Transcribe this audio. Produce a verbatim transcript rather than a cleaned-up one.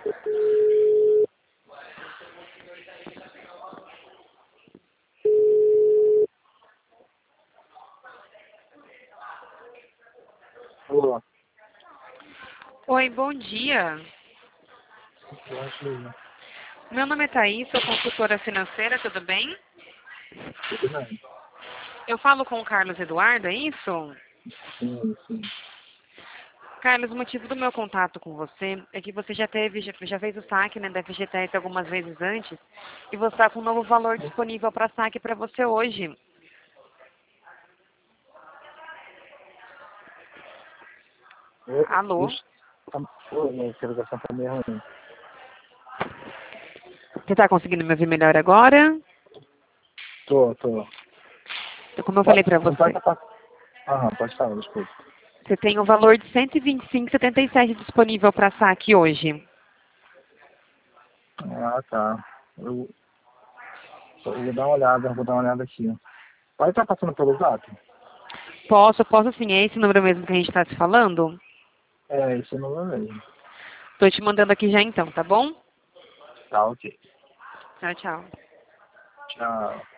Olá. Oi, bom dia. Eu acho legal. Meu nome é Thaís, sou consultora financeira, tudo bem? Tudo bem. Eu falo com o Carlos Eduardo, é isso? Sim, sim. Carlos, o motivo do meu contato com você é que você já teve, já, já fez o saque, né, da F G T S algumas vezes antes, e você está com um novo valor disponível para saque para você hoje. Eu, Alô? isso, tá, oi, minha ligação tá meio ruim. Você está conseguindo me ouvir melhor agora? Tô, tô. Então, como eu falei Pode, para não pode você, estar. Aham, pode falar, desculpa. você tem o valor de cento e vinte e cinco vírgula setenta e sete disponível para saque hoje. Ah, tá. Eu, eu vou dar uma olhada, vou dar uma olhada aqui. Pode estar passando pelo zap? Posso, posso sim, é esse número mesmo que a gente está se falando? É, esse não é mesmo. Estou te mandando aqui já então, tá bom? Tá, ok. Tchau, tchau. Tchau.